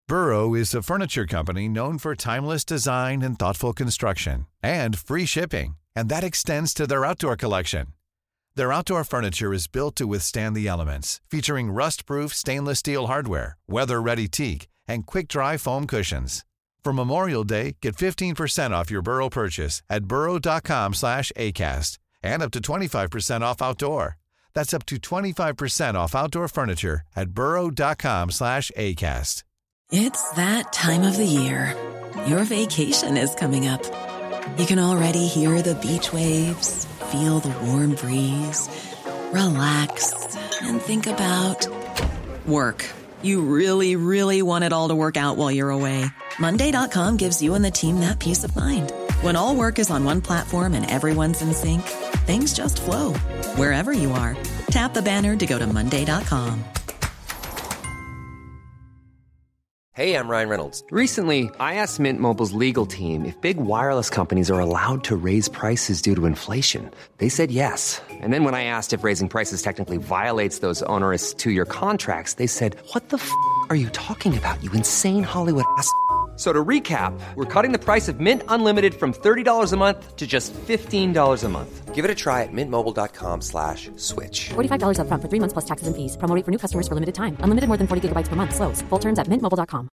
Burrow is a furniture company known for timeless design and thoughtful construction, and free shipping, and that extends to their outdoor collection. Their outdoor furniture is built to withstand the elements, featuring rust-proof stainless steel hardware, weather-ready teak, and quick-dry foam cushions. For Memorial Day, get 15% off your Burrow purchase at burrow.com/ACAST and up to 25% off outdoor. That's up to 25% off outdoor furniture at burrow.com/ACAST. It's that time of the year. Your vacation is coming up. You can already hear the beach waves, feel the warm breeze, relax, and think about work. You really, really want it all to work out while you're away. Monday.com gives you and the team that peace of mind. When all work is on one platform and everyone's in sync, things just flow. Wherever you are, tap the banner to go to Monday.com. Hey, I'm Ryan Reynolds. Recently, I asked Mint Mobile's legal team if big wireless companies are allowed to raise prices due to inflation. They said yes. And then when I asked if raising prices technically violates those onerous two-year contracts, they said, "What the f*** are you talking about, you insane Hollywood ass?" So to recap, we're cutting the price of Mint Unlimited from $30 a month to just $15 a month. Give it a try at mintmobile.com/switch. $45 up front for 3 months plus taxes and fees. Promo rate for new customers for limited time. Unlimited more than 40 gigabytes per month. Slows full terms at mintmobile.com.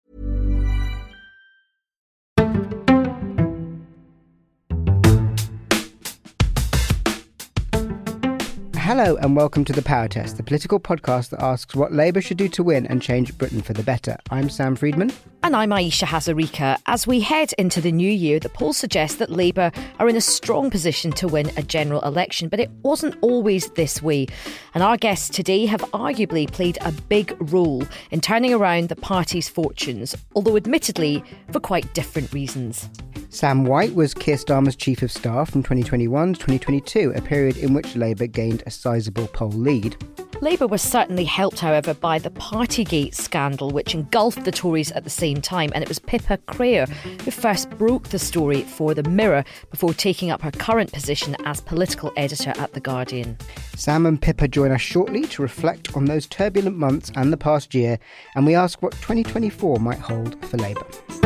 Hello and welcome to The Power Test, the political podcast that asks what Labour should do to win and change Britain for the better. I'm Sam Friedman. And I'm Aisha Hazarika. As we head into the new year, the polls suggest that Labour are in a strong position to win a general election, but it wasn't always this way. And our guests today have arguably played a big role in turning around the party's fortunes, although admittedly for quite different reasons. Sam White was Keir Starmer's Chief of Staff from 2021 to 2022, a period in which Labour gained a sizable poll lead. Labour was certainly helped, however, by the Partygate scandal, which engulfed the Tories at the same time, and it was Pippa Crerar who first broke the story for The Mirror before taking up her current position as political editor at The Guardian. Sam and Pippa join us shortly to reflect on those turbulent months and the past year, and we ask what 2024 might hold for Labour.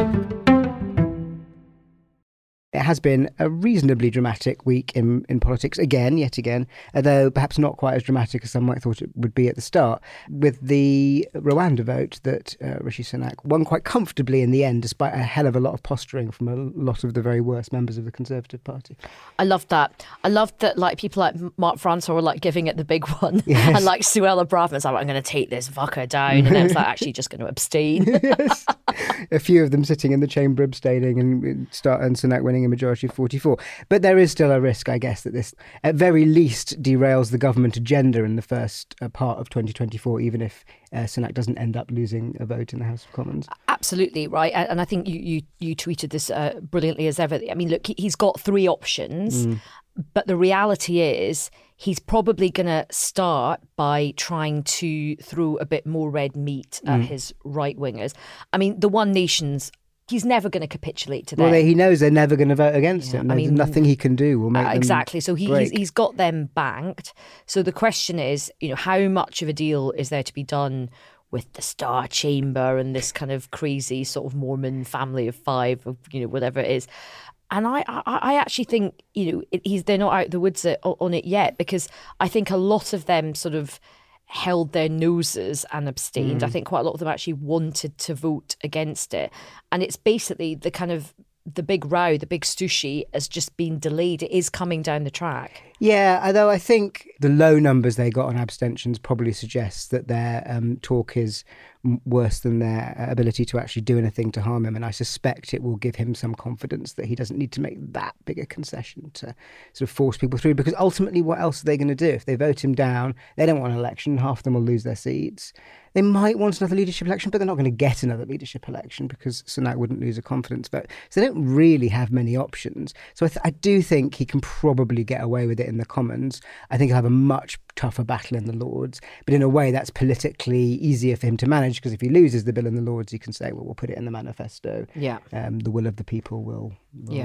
It has been a reasonably dramatic week in politics, yet again, although perhaps not quite as dramatic as some might have thought it would be at the start, with the Rwanda vote that Rishi Sunak won quite comfortably in the end, despite a hell of a lot of posturing from a lot of the very worst members of the Conservative Party. I loved that. I loved that people like Mark Francois were giving it the big one. Yes. And Suella Braverman was like, I'm going to take this fucker down. And then was actually just going to abstain. Yes. A few of them sitting in the chamber abstaining and Sunak winning a majority of 44. But there is still a risk, I guess, that this at very least derails the government agenda in the first part of 2024, even if Sunak doesn't end up losing a vote in the House of Commons. Absolutely, right. And I think you tweeted this brilliantly as ever. I mean, look, he's got three options, but the reality is he's probably going to start by trying to throw a bit more red meat at his right-wingers. I mean, the One Nation's he's never going to capitulate to them. Well, he knows they're never going to vote against him. There's nothing he can do will make them exactly. So he's got them banked. So the question is, how much of a deal is there to be done with the Star Chamber and this kind of crazy sort of Mormon family of five, of whatever it is. And I actually think they're not out of the woods on it yet, because I think a lot of them sort of held their noses and abstained. I think quite a lot of them actually wanted to vote against it. And it's basically the kind of the big row, the big stooshy has just been delayed. It is coming down the track. Yeah, although I think the low numbers they got on abstentions probably suggests that their talk is worse than their ability to actually do anything to harm him. And I suspect it will give him some confidence that he doesn't need to make that big a concession to sort of force people through. Because ultimately, what else are they going to do? If they vote him down, they don't want an election. Half of them will lose their seats. They might want another leadership election, but they're not going to get another leadership election because Sunak wouldn't lose a confidence vote. So they don't really have many options. So I do think he can probably get away with it in the Commons. I think he'll have a much tougher battle in the Lords. But in a way, that's politically easier for him to manage, because if he loses the bill in the Lords, he can say, well, we'll put it in the manifesto. Yeah. The will of the people will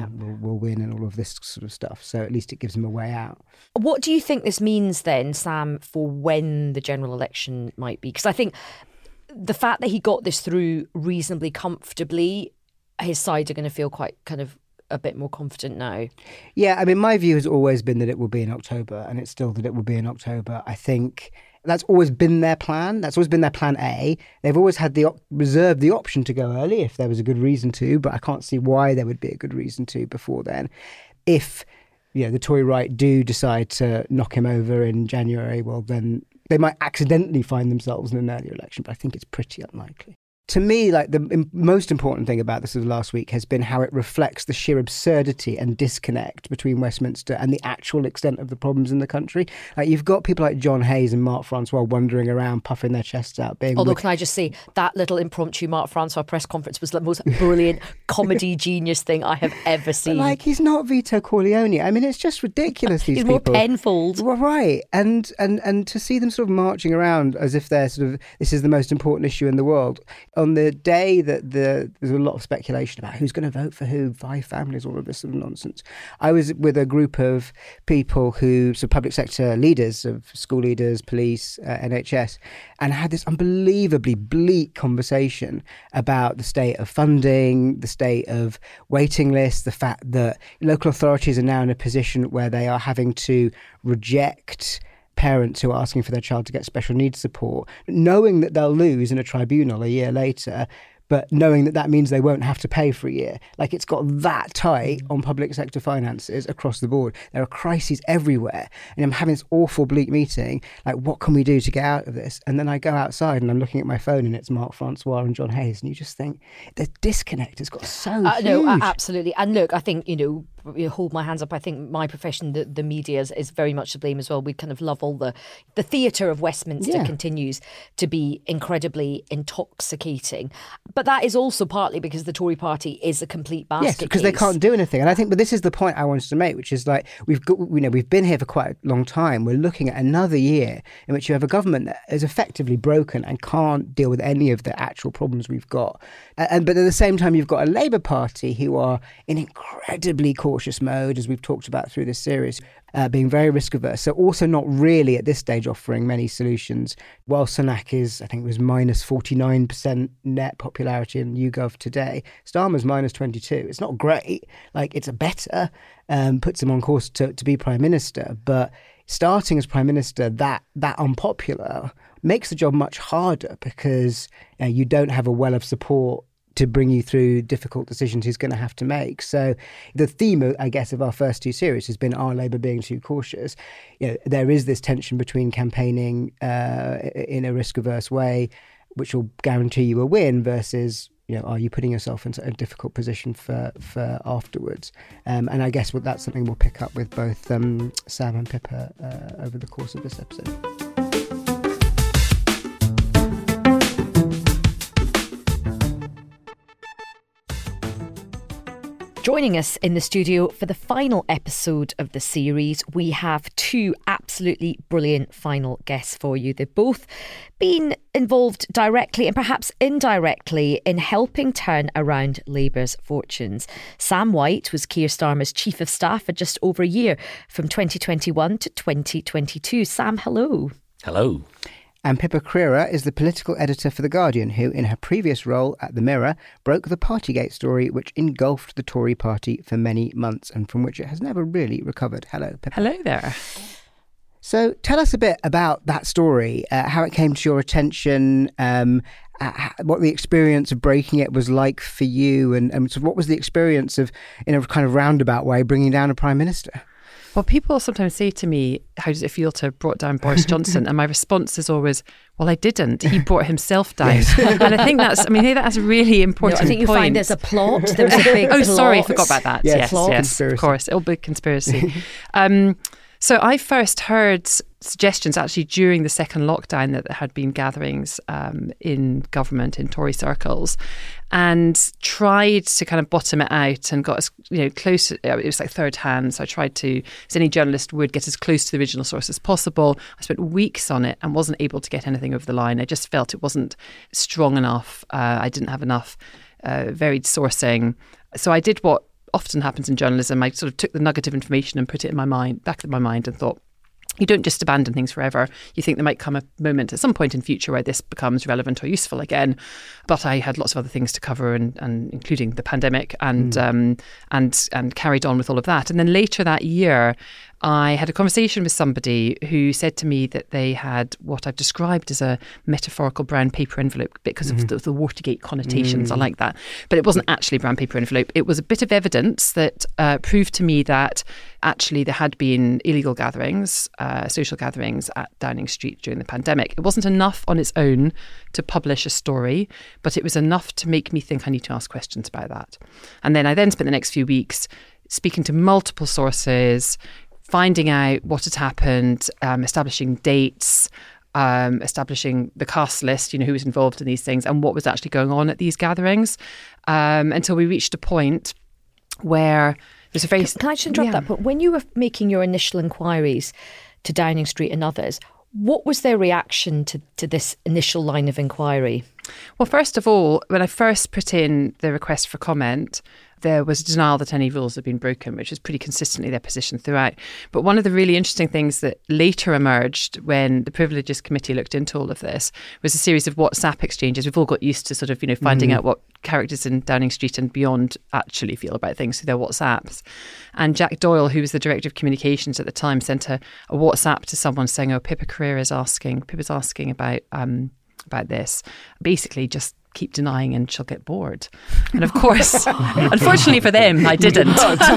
win and all of this sort of stuff. So at least it gives him a way out. What do you think this means then, Sam, for when the general election might be? Because I think the fact that he got this through reasonably comfortably, his side are going to feel quite kind of a bit more confident now. Yeah, I mean, my view has always been that it will be in October, and it's still that it will be in October. I think that's always been their plan. That's always been their plan A. They've always had reserved the option to go early if there was a good reason to, but I can't see why there would be a good reason to before then. If the Tory right do decide to knock him over in January, well, then they might accidentally find themselves in an earlier election, but I think it's pretty unlikely. To me, like, the most important thing about this of last week has been how it reflects the sheer absurdity and disconnect between Westminster and the actual extent of the problems in the country. Like, you've got people like John Hayes and Mark Francois wandering around, puffing their chests out. Although, can I just say, that little impromptu Mark Francois press conference was the most brilliant comedy genius thing I have ever seen. But, like, he's not Vito Corleone. I mean, it's just ridiculous, these people. He's more Penfold. Well, right. And to see them sort of marching around as if they're sort of, this is the most important issue in the world. On the day that there's a lot of speculation about who's going to vote for who, 5 families, all of this sort of nonsense, I was with a group of people public sector leaders, of school leaders, police, NHS, and had this unbelievably bleak conversation about the state of funding, the state of waiting lists, the fact that local authorities are now in a position where they are having to reject parents who are asking for their child to get special needs support, knowing that they'll lose in a tribunal a year later, but knowing that means they won't have to pay for a year. Like, it's got that tight on public sector finances across the board. There are crises everywhere. And I'm having this awful bleak meeting. Like, what can we do to get out of this? And then I go outside and I'm looking at my phone and it's Mark Francois and John Hayes. And you just think the disconnect has got so huge. No, absolutely. And look, I think, you hold my hands up. I think my profession, the media, is very much to blame as well. We kind of love all the theatre of Westminster continues to be incredibly intoxicating. But that is also partly because the Tory party is a complete basket Yes, because they can't do anything. And I think, but this is the point I wanted to make, which is like, we've been here for quite a long time. We're looking at another year in which you have a government that is effectively broken and can't deal with any of the actual problems we've got. But at the same time, you've got a Labour Party who are in incredibly cautious mode, as we've talked about through this series, being very risk averse. So also not really at this stage offering many solutions. While Sunak is, I think it was minus 49% net popularity in YouGov today, Starmer's minus 22. It's not great. Like, it's a better, puts him on course to be Prime Minister. But starting as Prime Minister that unpopular makes the job much harder because you don't have a well of support to bring you through difficult decisions he's going to have to make. So the theme, I guess, of our first 2 series has been, are Labour being too cautious? There is this tension between campaigning in a risk-averse way, which will guarantee you a win, versus, are you putting yourself into a difficult position for afterwards? And I guess that's something we'll pick up with both Sam and Pippa over the course of this episode. Joining us in the studio for the final episode of the series, we have 2 absolutely brilliant final guests for you. They've both been involved directly and perhaps indirectly in helping turn around Labour's fortunes. Sam White was Keir Starmer's Chief of Staff for just over a year, from 2021 to 2022. Sam, hello. Hello. And Pippa Crerar is the political editor for The Guardian, who, in her previous role at The Mirror, broke the Partygate story, which engulfed the Tory party for many months and from which it has never really recovered. Hello, Pippa. Hello there. So tell us a bit about that story, how it came to your attention, what the experience of breaking it was like for you, and sort of what was the experience of, in a kind of roundabout way, bringing down a Prime Minister? Well, people sometimes say to me, how does it feel to have brought down Boris Johnson? And my response is always, well, I didn't. He brought himself down. Yes. And I think that's a really important point. I think you find there's a plot. There was a big plot. Sorry, I forgot about that. Yes, conspiracy. Of course. It'll be conspiracy. So I first heard suggestions actually during the second lockdown that there had been gatherings in government, in Tory circles, and tried to kind of bottom it out and got as close. It was like third hand, so I tried to, as any journalist would, get as close to the original source as possible. I spent weeks on it and wasn't able to get anything over the line. I just felt it wasn't strong enough. I didn't have enough varied sourcing. So I did what often happens in journalism. I sort of took the nugget of information and put it in my mind, back of my mind, and thought, you don't just abandon things forever. You think there might come a moment at some point in future where this becomes relevant or useful again. But I had lots of other things to cover, and including the pandemic, and carried on with all of that. And then later that year, I had a conversation with somebody who said to me that they had what I've described as a metaphorical brown paper envelope because of the Watergate connotations. I like that. But it wasn't actually brown paper envelope. It was a bit of evidence that proved to me that actually there had been illegal gatherings, social gatherings at Downing Street during the pandemic. It wasn't enough on its own to publish a story, but it was enough to make me think I need to ask questions about that. And then I spent the next few weeks speaking to multiple sources, finding out what had happened, establishing dates, establishing the cast list, who was involved in these things and what was actually going on at these gatherings, until we reached a point where there's a very... Can I just interrupt that? But when you were making your initial inquiries to Downing Street and others, what was their reaction to this initial line of inquiry? Well, first of all, when I first put in the request for comment, there was a denial that any rules had been broken, which was pretty consistently their position throughout. But one of the really interesting things that later emerged when the Privileges Committee looked into all of this was a series of WhatsApp exchanges. We've all got used to sort of, finding out what characters in Downing Street and beyond actually feel about things through their WhatsApps. And Jack Doyle, who was the Director of Communications at the time, sent a WhatsApp to someone saying, Pippa's asking about this. Basically, just keep denying and she'll get bored. And of course, unfortunately for them, I didn't.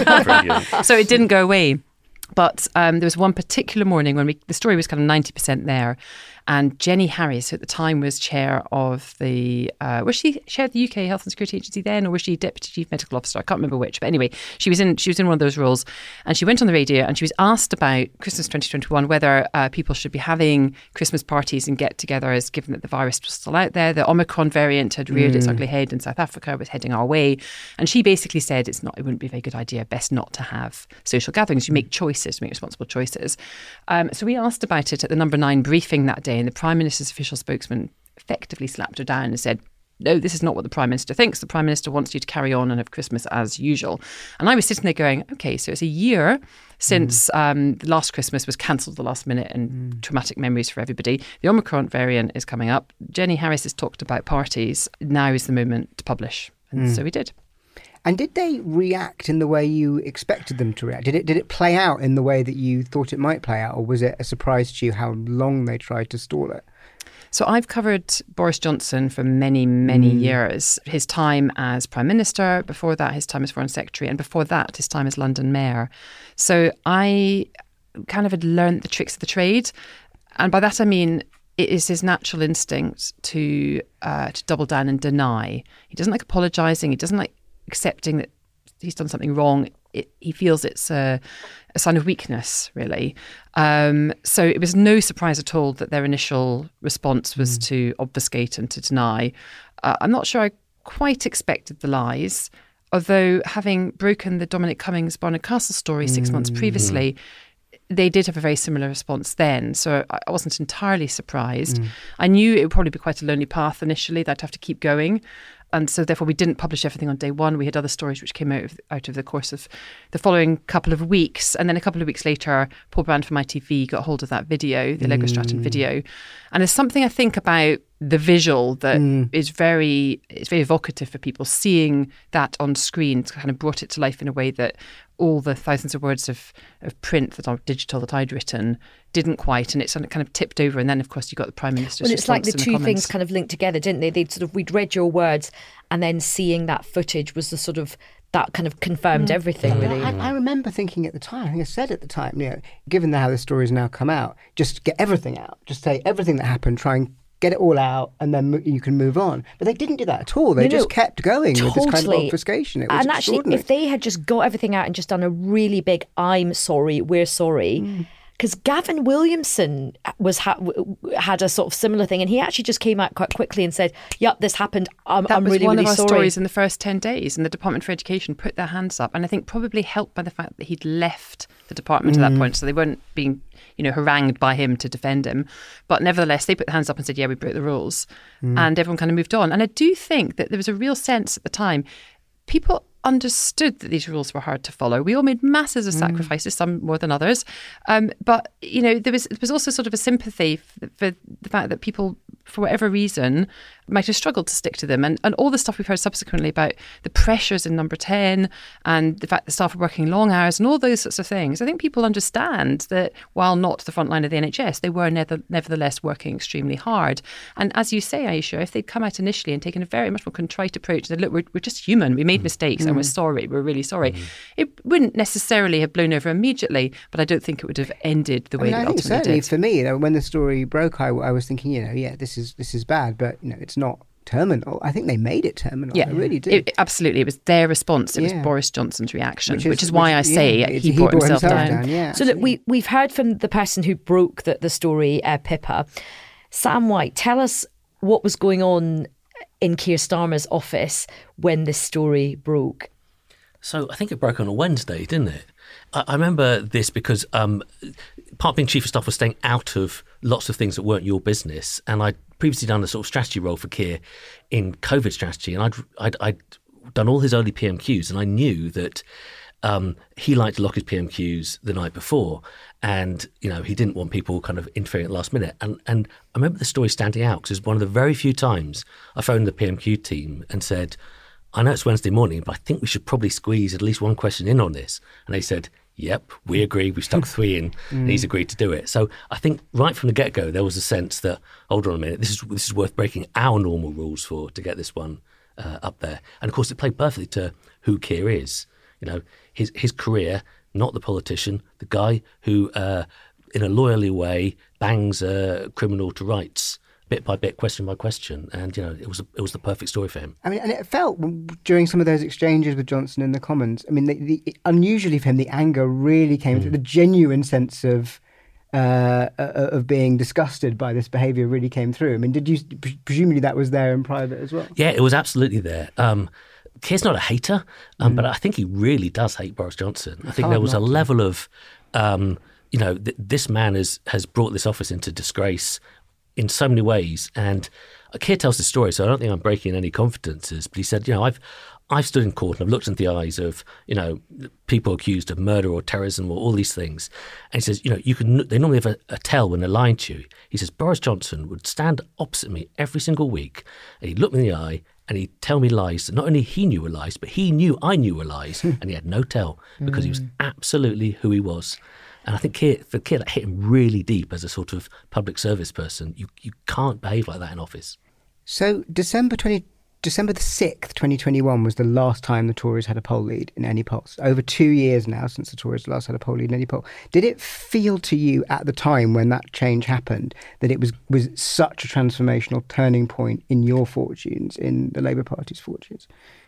So it didn't go away. But there was one particular morning when the story was kind of 90% there, and Jenny Harries, who at the time was chair of the, was she chair of the UK Health and Security Agency then, or was she Deputy Chief Medical Officer? I can't remember which, but anyway, she was in one of those roles, and she went on the radio and she was asked about Christmas 2021, whether people should be having Christmas parties and get-togethers, given that the virus was still out there. The Omicron variant had reared its ugly head in South Africa, was heading our way, and she basically said it wouldn't be a very good idea, best not to have social gatherings. You make choices, make responsible choices. So we asked about it at the number 9 briefing that day, and the Prime Minister's official spokesman effectively slapped her down and said, no, this is not what the Prime Minister thinks. The Prime Minister wants you to carry on and have Christmas as usual. And I was sitting there going, okay, so it's a year since the last Christmas was cancelled at the last minute, and traumatic memories for everybody. The Omicron variant is coming up. Jenny Harries has talked about parties. Now is the moment to publish. And so we did. And did they react in the way you expected them to react? Did it play out in the way that you thought it might play out, or was it a surprise to you how long they tried to stall it? So I've covered Boris Johnson for many, many years. His time as Prime Minister, before that his time as Foreign Secretary, and before that his time as London Mayor. So I kind of had learnt the tricks of the trade. And by that I mean it is his natural instinct to double down and deny. He doesn't like apologising. He doesn't like accepting that he's done something wrong. He feels it's a sign of weakness, really. So it was no surprise at all that their initial response was to obfuscate and to deny. I'm not sure I quite expected the lies, although having broken the Dominic Cummings Barnard Castle story 6 months previously, they did have a very similar response then. So I wasn't entirely surprised. I knew it would probably be quite a lonely path initially, that I'd have to keep going. And so therefore we didn't publish everything on day one. We had other stories which came out of the course of the following couple of weeks. And then a couple of weeks later, Paul Brand from ITV got hold of that video, the Allegra Stratton video. And there's something I think about the visual that is very evocative for people. Seeing that on screen kind of brought it to life in a way that all the thousands of words of print that are digital that I'd written didn't quite, and it's kind of tipped over. And then, of course, you got the Prime Minister's Well, it's like the response two in the things kind of linked together, didn't they? We'd read your words, and then seeing that footage was the sort of, that kind of confirmed everything, really. I remember thinking at the time, I think I said at the time, given how the story has now come out, just get everything out. Just say everything that happened, try and get it all out, and then you can move on. But they didn't do that at all. They just kept going with this kind of obfuscation. It was extraordinary. Actually, if they had just got everything out and just done a really big "I'm sorry, we're sorry," because Gavin Williamson had a sort of similar thing, and he actually just came out quite quickly and said, "Yep, this happened. I'm really, really sorry." That was one of our stories in the first 10 days, and the Department for Education put their hands up, and I think probably helped by the fact that he'd left the department at that point, so they weren't being harangued by him to defend him. But nevertheless, they put their hands up and said, yeah, we broke the rules. And everyone kind of moved on. And I do think that there was a real sense at the time, people understood that these rules were hard to follow. We all made masses of sacrifices, some more than others. But, there was also sort of a sympathy for the fact that people, for whatever reason, might have struggled to stick to them. And all the stuff we've heard subsequently about the pressures in Number 10 and the fact that staff are working long hours and all those sorts of things. I think people understand that while not the front line of the NHS, they were nevertheless working extremely hard. And as you say, Aisha, if they'd come out initially and taken a very much more contrite approach and said, look, we're just human, we made mistakes and we're sorry, we're really sorry, it wouldn't necessarily have blown over immediately, but I don't think it would have ended the way it ultimately certainly did. For me, when the story broke, I was thinking, this is bad, but it's not terminal. I think they made it terminal. Yeah, I really did. Absolutely. It was their response. It was Boris Johnson's reaction, which is why I say he brought himself down. Yeah, so look, we've heard from the person who broke the story, Pippa. Sam White, tell us what was going on in Keir Starmer's office when this story broke. So I think it broke on a Wednesday, didn't it? I remember this because part of being chief of staff was staying out of lots of things that weren't your business. And I'd previously done a sort of strategy role for Keir in COVID strategy. And I'd done all his early PMQs. And I knew that he liked to lock his PMQs the night before. And, he didn't want people kind of interfering at the last minute. And I remember the story standing out because it was one of the very few times I phoned the PMQ team and said, I know it's Wednesday morning, but I think we should probably squeeze at least one question in on this. And they said, yep, we agree. We stuck 3 in and he's agreed to do it. So I think right from the get-go, there was a sense that, hold on a minute, this is worth breaking our normal rules for to get this one up there. And of course, it played perfectly to who Keir is. His career, not the politician, the guy who, in a lawyerly way, bangs a criminal to rights, bit by bit, question by question, and it was the perfect story for him. I mean, and it felt during some of those exchanges with Johnson in the Commons. I mean, unusually for him, the anger really came through. The genuine sense of being disgusted by this behaviour really came through. I mean, did you presumably that was there in private as well? Yeah, it was absolutely there. Keir's not a hater, but I think he really does hate Boris Johnson. I think there was a level of, this man has brought this office into disgrace in so many ways. And Keir tells the story, so I don't think I'm breaking any confidences, but he said, I've stood in court and I've looked into the eyes of, people accused of murder or terrorism or all these things. And he says, they normally have a tell when they're lying to you. He says, Boris Johnson would stand opposite me every single week and he'd look me in the eye and he'd tell me lies that not only he knew were lies, but he knew I knew were lies and he had no tell because he was absolutely who he was. And I think for Keir, that hit him really deep as a sort of public service person. You can't behave like that in office. So December the 6th, 2021 was the last time the Tories had a poll lead in any polls. Over 2 years now since the Tories last had a poll lead in any poll. Did it feel to you at the time when that change happened that it was such a transformational turning point in your fortunes, in the Labour Party's fortunes?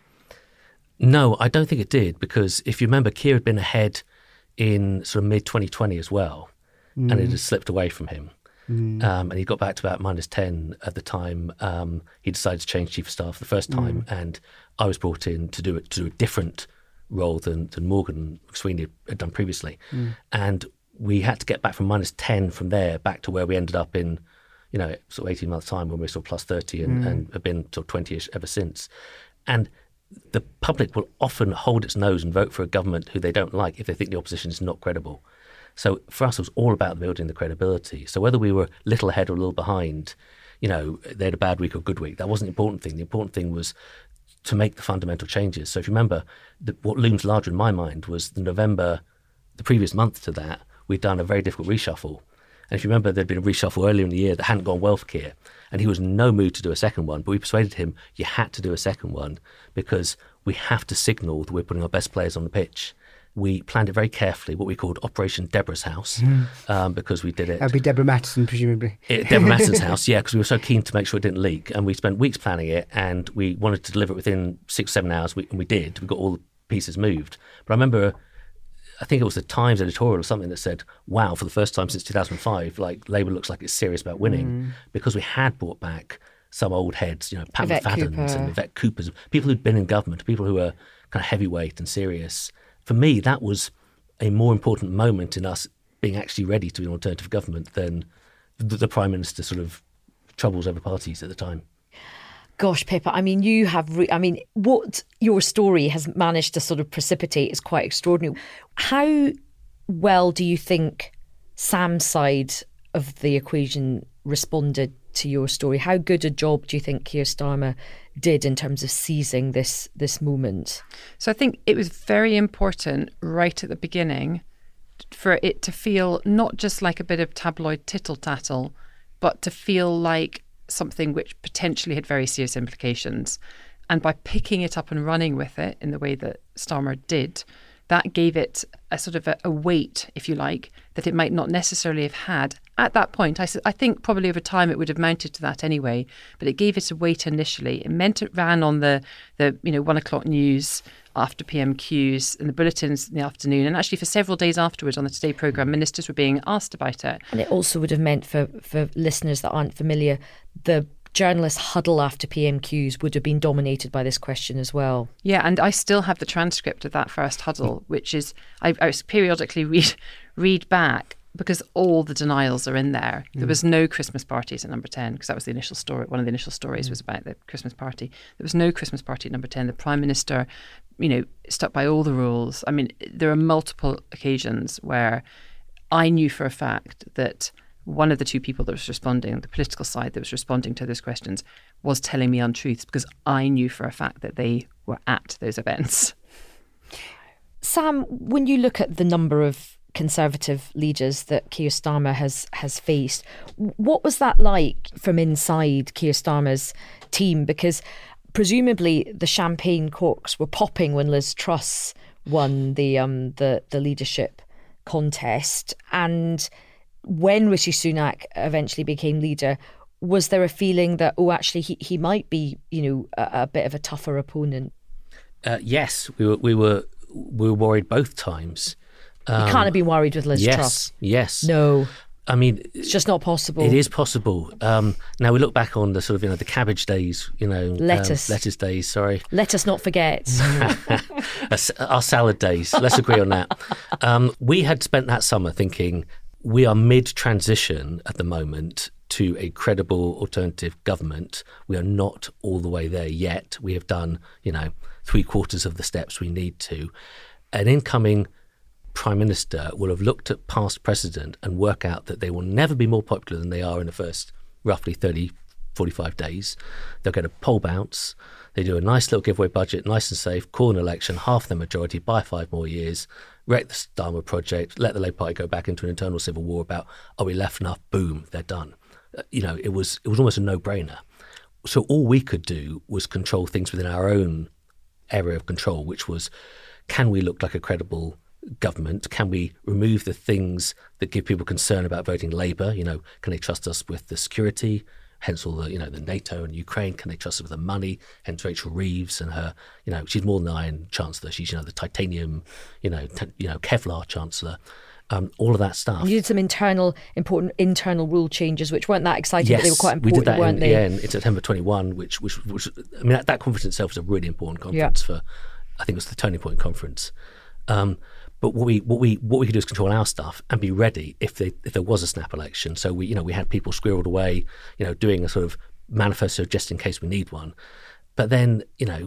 No, I don't think it did, because if you remember, Keir had been ahead in sort of mid-2020 as well, and it had slipped away from him. And he got back to about -10 at the time. He decided to change chief of staff the first time, and I was brought in to do a different role than Morgan McSweeney had done previously. And we had to get back from -10 from there back to where we ended up in, sort of 18 months' time when we were sort of +30 and have been sort of 20-ish ever since. And the public will often hold its nose and vote for a government who they don't like if they think the opposition is not credible. So for us, it was all about building the credibility. So whether we were a little ahead or a little behind, they had a bad week or good week, that wasn't the important thing. The important thing was to make the fundamental changes. So if you remember, what looms larger in my mind was the previous month to that, we'd done a very difficult reshuffle. And if you remember, there'd been a reshuffle earlier in the year that hadn't gone well for Keir, and he was in no mood to do a second one. But we persuaded him, you had to do a second one because we have to signal that we're putting our best players on the pitch. We planned it very carefully, what we called Operation Deborah's House, because we did it. That'd be Deborah Matteson, presumably. Deborah Mattison's house, yeah, because we were so keen to make sure it didn't leak. And we spent weeks planning it, and we wanted to deliver it within 6 or 7 hours, and we did. We got all the pieces moved. But I remember, I think it was the Times editorial or something that said, wow, for the first time since 2005, Labour looks like it's serious about winning, because we had brought back some old heads, Pat McFadden's and Yvette Cooper's, people who'd been in government, people who were kind of heavyweight and serious. For me, that was a more important moment in us being actually ready to be an alternative government than the Prime Minister's sort of troubles over parties at the time. Gosh, Pippa, I mean, you have, what your story has managed to sort of precipitate is quite extraordinary. How well do you think Sam's side of the equation responded to your story? How good a job do you think Keir Starmer did in terms of seizing this moment? So I think it was very important right at the beginning for it to feel not just like a bit of tabloid tittle-tattle, but to feel like something which potentially had very serious implications. And by picking it up and running with it in the way that Starmer did, that gave it a sort of a weight, if you like, that it might not necessarily have had at that point. I think probably over time it would have mounted to that anyway, but it gave it a weight initially. It meant it ran on the 1 o'clock news after PMQs and the bulletins in the afternoon. And actually for several days afterwards on the Today programme, ministers were being asked about it. And it also would have meant for listeners that aren't familiar, the journalists' huddle after PMQs would have been dominated by this question as well. Yeah, and I still have the transcript of that first huddle, which is, I periodically read back because all the denials are in there. There was no Christmas parties at Number 10 because that was the initial story. One of the initial stories was about the Christmas party. There was no Christmas party at Number 10. The Prime Minister, stuck by all the rules. I mean, there are multiple occasions where I knew for a fact that one of the two people that was responding, the political side that was responding to those questions, was telling me untruths because I knew for a fact that they were at those events. Sam, when you look at the number of Conservative leaders that Keir Starmer has faced, what was that like from inside Keir Starmer's team? Because presumably the champagne corks were popping when Liz Truss won the leadership contest, and when Rishi Sunak eventually became leader, was there a feeling that, actually he might be, a bit of a tougher opponent? Yes, we were worried both times. You can't have been worried with Liz Truss. Yes. No. I mean, it's just not possible. It is possible. Now we look back on the sort of, the cabbage days, lettuce days. Sorry, let us not forget our salad days. Let's agree on that. We had spent that summer thinking we are mid-transition at the moment to a credible alternative government. We are not all the way there yet. We have done, 3/4 of the steps we need to. An incoming Prime Minister will have looked at past precedent and work out that they will never be more popular than they are in the first roughly 30, 45 days. They'll get a poll bounce. They do a nice little giveaway budget, nice and safe, call an election, half the majority, buy 5 more years, wreck the Starmer project, let the Labour Party go back into an internal civil war about, are we left enough? Boom, they're done. It was almost a no-brainer. So all we could do was control things within our own area of control, which was, can we look like a credible government? Can we remove the things that give people concern about voting Labour? Can they trust us with the security? Hence all the, the NATO and Ukraine. Can they trust us with the money? Hence Rachel Reeves and her, she's more than Iron Chancellor. She's, the titanium, Kevlar Chancellor. All of that stuff. You did some important internal rule changes, which weren't that exciting, but they were quite important, we did that weren't they? In September 21, which I mean, that conference itself was a really important conference for, I think it was the Turning Point conference. But what we could do is control our stuff and be ready if there was a snap election. So we had people squirreled away, doing a sort of manifesto just in case we need one. But then,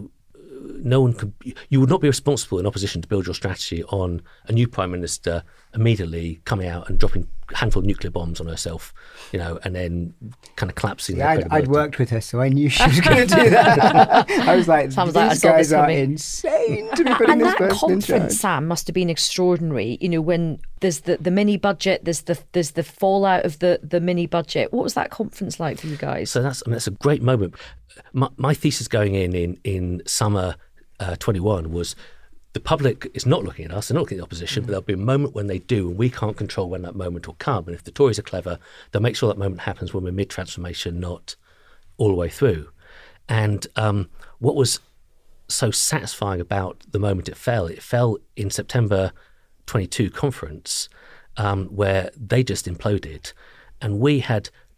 no one could. You would not be responsible in opposition to build your strategy on a new Prime Minister immediately coming out and dropping a handful of nuclear bombs on herself, and then kind of collapsing. Yeah, I'd worked with her, so I knew she was going to do that. I was like, these guys are insane to be putting this person in charge. And that conference, Sam, must have been extraordinary. When there's the mini budget, there's the fallout of the mini budget. What was that conference like for you guys? So that's a great moment. My thesis going in summer 21 was, the public is not looking at us, they're not looking at the opposition, but there'll be a moment when they do, and we can't control when that moment will come. And if the Tories are clever, they'll make sure that moment happens when we're mid-transformation, not all the way through. And what was so satisfying about the moment it fell in September 22 conference, where they just imploded. And we had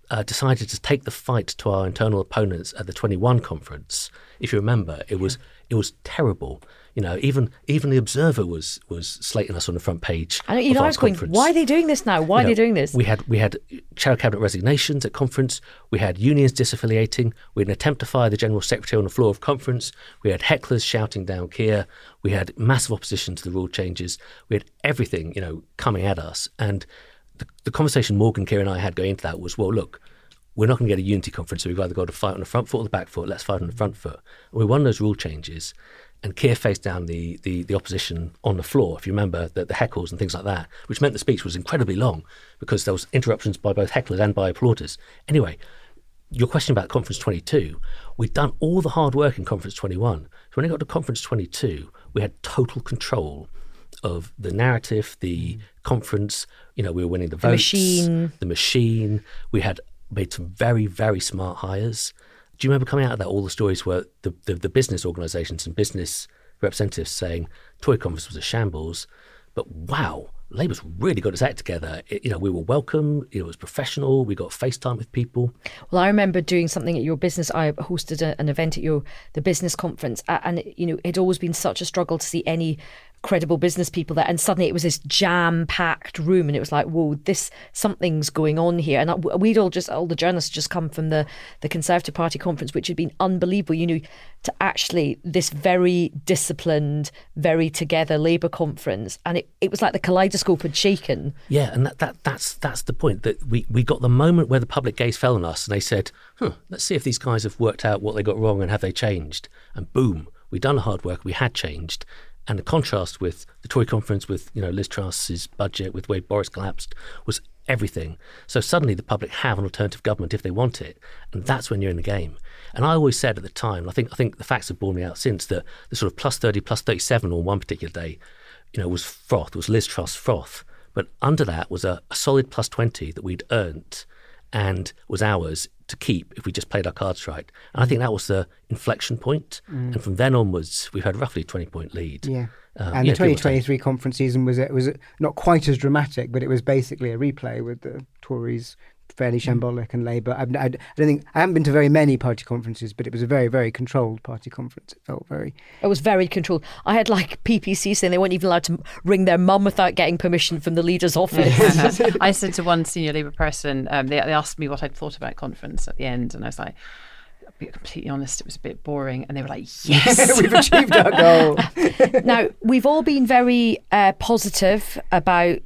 decided to take the fight to our internal opponents at the 21 conference. If you remember, it was terrible. You know, even the Observer was slating us on the front page. And I was going, why are they doing this now? Why are they doing this? We had shadow cabinet resignations at conference. We had unions disaffiliating. We had an attempt to fire the general secretary on the floor of conference. We had hecklers shouting down Keir. We had massive opposition to the rule changes. We had everything, coming at us. And the conversation Morgan, Keir and I had going into that was, well, look, we're not going to get a unity conference, so we've either got to fight on the front foot or the back foot. Let's fight on the front foot. And we won those rule changes. And Keir faced down the opposition on the floor, if you remember, the heckles and things like that, which meant the speech was incredibly long because there was interruptions by both hecklers and by applauders. Anyway, your question about Conference 22, we'd done all the hard work in Conference 21. So when it got to Conference 22, we had total control of the narrative, the conference. We were winning the votes. The machine. We had made some very, very smart hires. Do you remember coming out of that, all the stories where the business organisations and business representatives saying Tory conference was a shambles, but wow, Labour's really got its act together. We were welcome. It was professional. We got FaceTime with people. Well, I remember doing something at your business. I hosted an event at the business conference, and it'd always been such a struggle to see any credible business people there, and suddenly it was this jam-packed room, and it was like, whoa, something's going on here. And all the journalists just come from the Conservative Party conference, which had been unbelievable, to actually this very disciplined, very together Labour conference, and it was like the kaleidoscope had shaken. Yeah, and that's the point, that we got the moment where the public gaze fell on us, and they said, let's see if these guys have worked out what they got wrong and have they changed. And boom, we'd done the hard work, we had changed. And the contrast with the Tory conference, with Liz Truss's budget, with the way Boris collapsed, was everything. So suddenly the public have an alternative government if they want it, and that's when you're in the game. And I always said at the time, I think the facts have borne me out since, that the sort of plus 30, plus 37 on one particular day, was froth, was Liz Truss froth. But under that was a solid plus 20 that we'd earned and was ours to keep if we just played our cards right. And I think that was the inflection point. And from then onwards, we've had roughly a 20-point lead. Yeah. And the 2023 conference season was not quite as dramatic, but it was basically a replay with the Tories fairly shambolic and Labour. I haven't been to very many party conferences, but it was a very, very controlled party conference. It was very controlled. I had PPC saying they weren't even allowed to ring their mum without getting permission from the leader's office. I said to one senior Labour person, they asked me what I'd thought about conference at the end, and I was like, I'll be completely honest, it was a bit boring. And they were like, yes, we've achieved our goal. Now, we've all been very positive about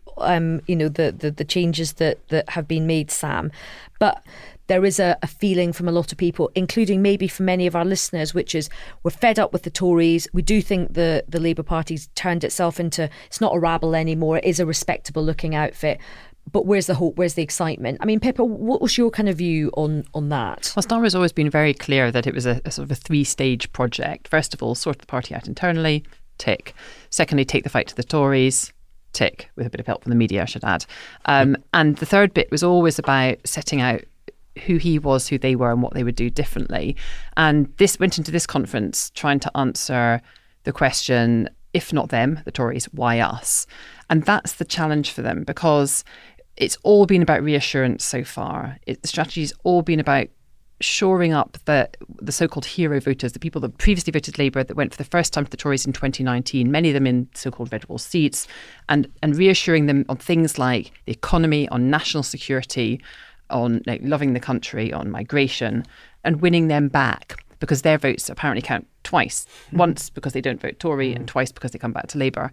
the changes that have been made, Sam, but there is a feeling from a lot of people, including maybe from many of our listeners, which is we're fed up with the Tories. We do think the Labour Party's turned itself into, it's not a rabble anymore, it is a respectable looking outfit. But where's the hope? Where's the excitement? I mean, Pippa, what was your kind of view on that? Well, Starmer's always been very clear that it was a sort of a three-stage project. First of all, sort the party out internally, tick. Secondly, take the fight to the Tories, tick, with a bit of help from the media, I should add. And the third bit was always about setting out who he was, who they were, and what they would do differently. And this went into this conference trying to answer the question, if not them, the Tories, why us? And that's the challenge for them, because it's all been about reassurance so far. The strategy's all been about shoring up the so-called hero voters, the people that previously voted Labour that went for the first time to the Tories in 2019, many of them in so-called red wall seats, and reassuring them on things like the economy, on national security, on loving the country, on migration, and winning them back, because their votes apparently count twice. Once because they don't vote Tory, and twice because they come back to Labour.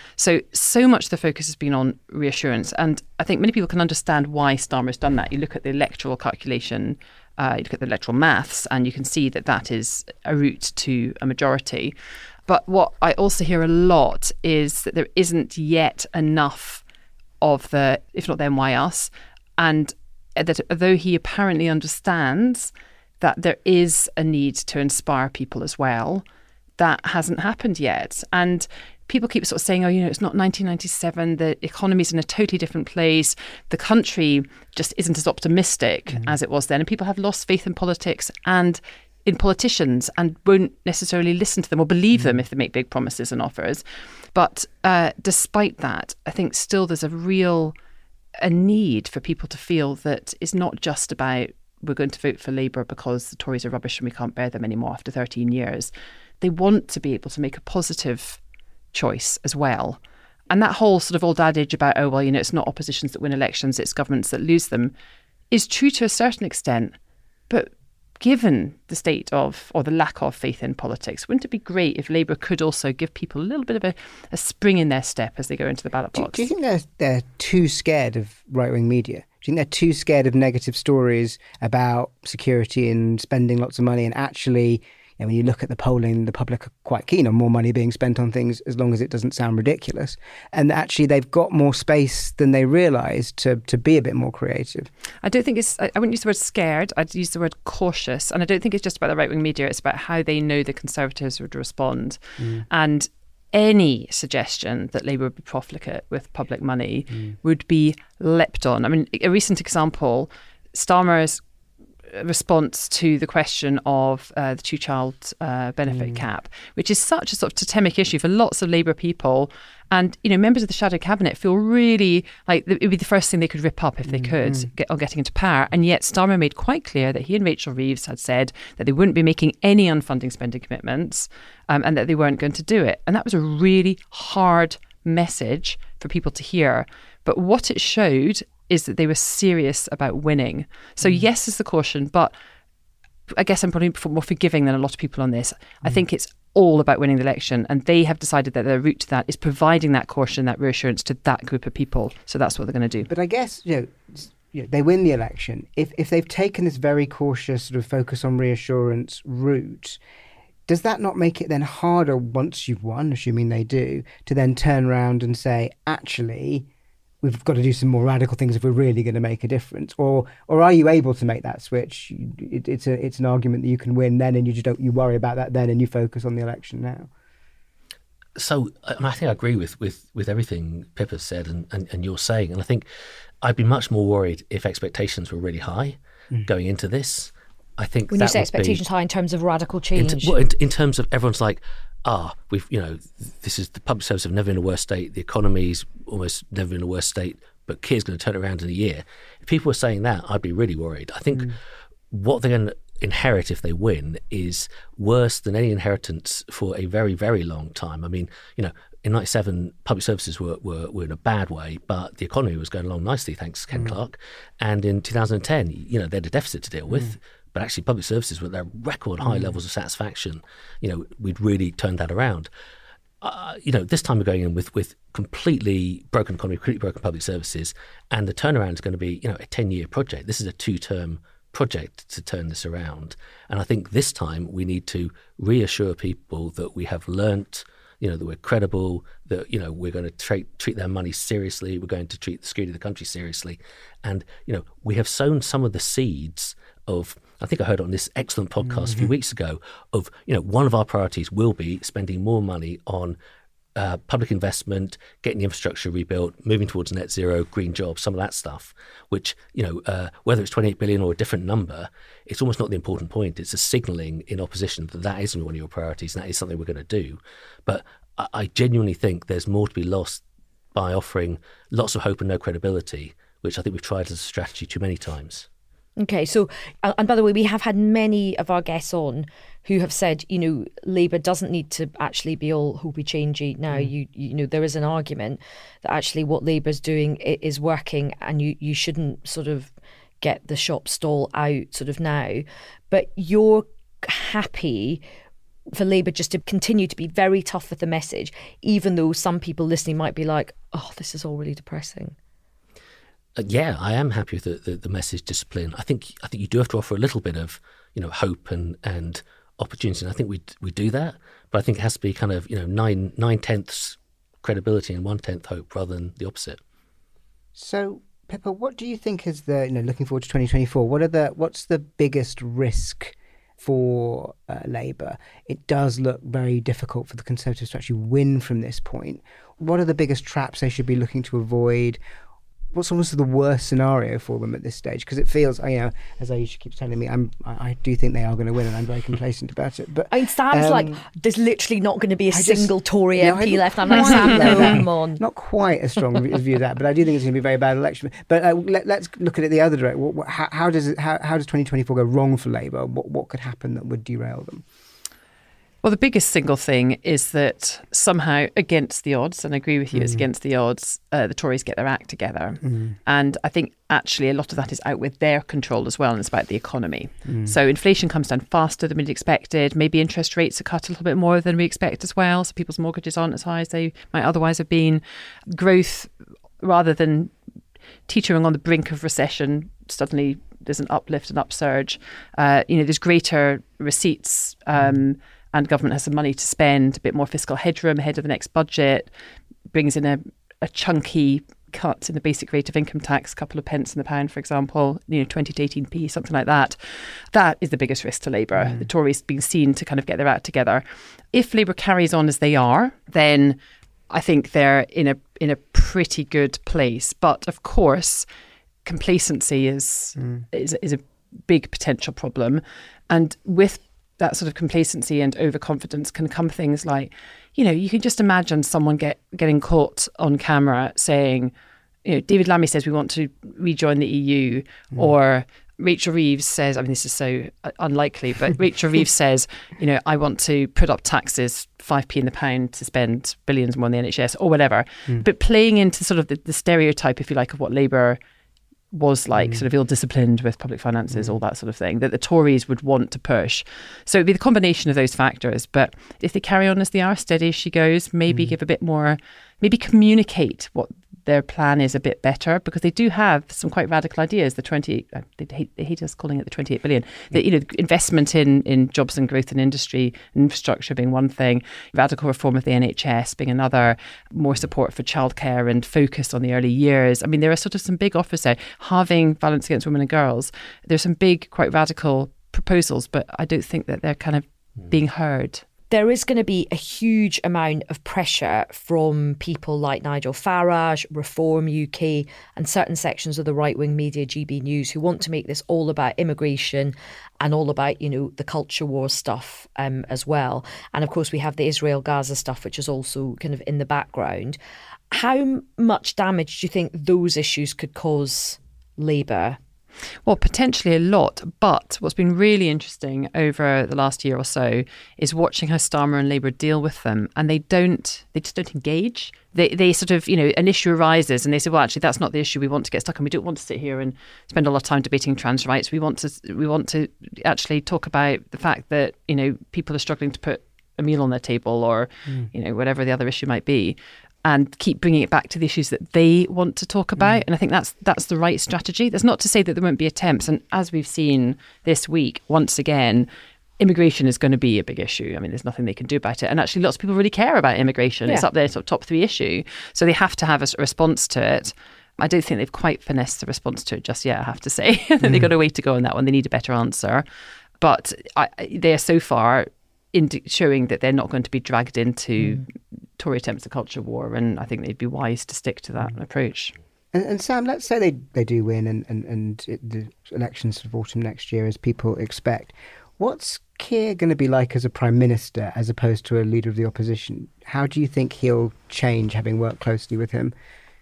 So much of the focus has been on reassurance. And I think many people can understand why Starmer's done that. You look at the electoral calculation, you look at the electoral maths, and you can see that is a route to a majority. But what I also hear a lot is that there isn't yet enough of the, if not them, why us? And that although he apparently understands that there is a need to inspire people as well, that hasn't happened yet. And people keep sort of saying, it's not 1997, the economy's in a totally different place, the country just isn't as optimistic as it was then, and people have lost faith in politics and in politicians and won't necessarily listen to them or believe them if they make big promises and offers. But despite that, I think still there's a real a need for people to feel that it's not just about we're going to vote for Labour because the Tories are rubbish and we can't bear them anymore after 13 years. They want to be able to make a positive choice as well. And that whole sort of old adage about, oh, well, you know, it's not oppositions that win elections, it's governments that lose them, is true to a certain extent. But given the state of, or the lack of faith in politics, wouldn't it be great if Labour could also give people a little bit of a spring in their step as they go into the ballot box? Do you think they're too scared of right-wing media? Do you think they're too scared of negative stories about security and spending lots of money? And actually, you know, when you look at the polling, the public are quite keen on more money being spent on things as long as it doesn't sound ridiculous. And actually, they've got more space than they realise to be a bit more creative. I don't think I wouldn't use the word scared, I'd use the word cautious. And I don't think it's just about the right-wing media, it's about how they know the Conservatives would respond. And any suggestion that Labour would be profligate with public money would be leapt on. I mean, a recent example, Starmer's response to the question of the two-child benefit cap, which is such a sort of totemic issue for lots of Labour people. And, you know, members of the shadow cabinet feel really like it would be the first thing they could rip up if they could on getting into power. And yet Starmer made quite clear that he and Rachel Reeves had said that they wouldn't be making any unfunding spending commitments and that they weren't going to do it. And that was a really hard message for people to hear. But what it showed is that they were serious about winning. So yes is the caution, but I guess I'm probably more forgiving than a lot of people on this. I think it's all about winning the election, and they have decided that their route to that is providing that caution, that reassurance to that group of people. So that's what they're going to do. But I guess, you know, they win the election. If they've taken this very cautious sort of focus on reassurance route, does that not make it then harder once you've won, assuming they do, to then turn around and say, actually, we've got to do some more radical things if we're really going to make a difference? Or are you able to make that switch? It's an argument that you can win then, and you worry about that then, and you focus on the election now. So I think I agree with everything Pippa's said and you're saying. And I think I'd be much more worried if expectations were really high going into this. I think when you say expectations high in terms of radical change, in terms of everyone's like, this is the public service have never been in a worse state. The economy's almost never been in a worse state, but Keir's going to turn it around in a year. If people were saying that, I'd be really worried. I think what they're going to inherit if they win is worse than any inheritance for a very, very long time. I mean, you know, in 97, public services were in a bad way, but the economy was going along nicely, thanks to Ken Clarke. And in 2010, you know, they had a deficit to deal with. But actually, public services were at their record high levels of satisfaction. You know, we'd really turned that around. You know, this time we're going in with completely broken economy, completely broken public services, and the turnaround is going to be, you know, a 10-year project. This is a 2-term project to turn this around. And I think this time we need to reassure people that we have learnt, you know, that we're credible, that, you know, we're going to treat their money seriously, we're going to treat the security of the country seriously. And, you know, we have sown some of the seeds of, I think I heard on this excellent podcast a few weeks ago, of, you know, one of our priorities will be spending more money on public investment, getting the infrastructure rebuilt, moving towards net zero, green jobs, some of that stuff, which, you know, whether it's 28 billion or a different number, it's almost not the important point. It's a signalling in opposition that isn't one of your priorities and that is something we're going to do. But I genuinely think there's more to be lost by offering lots of hope and no credibility, which I think we've tried as a strategy too many times. Okay, so, and by the way, we have had many of our guests on who have said, you know, Labour doesn't need to actually be all hopey-changey now. You know, there is an argument that actually what Labour's doing is working, and you shouldn't sort of get the shop stall out sort of now. But you're happy for Labour just to continue to be very tough with the message, even though some people listening might be like, oh, this is all really depressing. Yeah, I am happy with the message discipline. I think you do have to offer a little bit of, you know, hope and opportunity. And I think we do that, but I think it has to be kind of, you know, 9/10 credibility and 1/10 hope rather than the opposite. So, Pippa, what do you think is the, you know, looking forward to 2024? What's the biggest risk for Labour? It does look very difficult for the Conservatives to actually win from this point. What are the biggest traps they should be looking to avoid? what's almost the worst scenario for them at this stage? Because it feels, as Aisha keeps telling me, I do think they are going to win, and I'm very complacent about it. But I mean, Sam's like, there's literally not going to be a single Tory MP left. I'm like, Sam, come on. Not quite a strong view of that, but I do think it's going to be a very bad election. But let's look at it the other direction. How does 2024 go wrong for Labour? What could happen that would derail them? Well, the biggest single thing is that somehow, against the odds, and I agree with you, it's against the odds, the Tories get their act together. And I think actually a lot of that is out with their control as well, and it's about the economy. So inflation comes down faster than we'd expected. Maybe interest rates are cut a little bit more than we expect as well. So people's mortgages aren't as high as they might otherwise have been. Growth, rather than teetering on the brink of recession, suddenly there's an uplift, an upsurge. There's greater receipts, and government has some money to spend, a bit more fiscal headroom ahead of the next budget, brings in a chunky cut in the basic rate of income tax, a couple of pence in the pound, for example, 20 to 18p, something like that. That is the biggest risk to Labour. The Tories being seen to kind of get their act together. If Labour carries on as they are, then I think they're in a pretty good place. But of course, complacency is a big potential problem. And with that sort of complacency and overconfidence can come things like, you can just imagine someone getting caught on camera saying, David Lammy says we want to rejoin the EU, or Rachel Reeves says, I mean, this is so unlikely, but Rachel Reeves says, I want to put up taxes 5p in the pound to spend billions more on the NHS or whatever. But playing into sort of the stereotype, if you like, of what Labour was like, sort of ill-disciplined with public finances, all that sort of thing, that the Tories would want to push. So it'd be the combination of those factors. But if they carry on as they are, steady as she goes, maybe give a bit more, maybe communicate what their plan is a bit better, because they do have some quite radical ideas. The 28, they hate us calling it the 28 billion. The investment in jobs and growth in industry, infrastructure being one thing, radical reform of the NHS being another, more support for childcare and focus on the early years. I mean, there are sort of some big offers there. Halving violence against women and girls. There's some big, quite radical proposals, but I don't think that they're kind of being heard. There is going to be a huge amount of pressure from people like Nigel Farage, Reform UK, and certain sections of the right-wing media, GB News, who want to make this all about immigration and all about, the culture war stuff as well. And of course, we have the Israel-Gaza stuff, which is also kind of in the background. How much damage do you think those issues could cause Labour? Well, potentially a lot, but what's been really interesting over the last year or so is watching how Starmer and Labour deal with them, and they just don't engage. They sort of, an issue arises and they say, well, actually, that's not the issue we want to get stuck on. We don't want to sit here and spend a lot of time debating trans rights. We want to actually talk about the fact that, people are struggling to put a meal on their table, or, whatever the other issue might be, and keep bringing it back to the issues that they want to talk about. And I think that's the right strategy. That's not to say that there won't be attempts. And as we've seen this week, once again, immigration is going to be a big issue. I mean, there's nothing they can do about it. And actually, lots of people really care about immigration. Yeah. It's up there, top 3 issue. So they have to have a response to it. I don't think they've quite finessed the response to it just yet, I have to say. They've got a way to go on that one. They need a better answer. But they're so far showing that they're not going to be dragged into Tory attempts at culture war, and I think they'd be wise to stick to that approach. And Sam, let's say they do win and the elections of autumn next year, as people expect. What's Keir going to be like as a Prime Minister as opposed to a leader of the opposition? How do you think he'll change, having worked closely with him?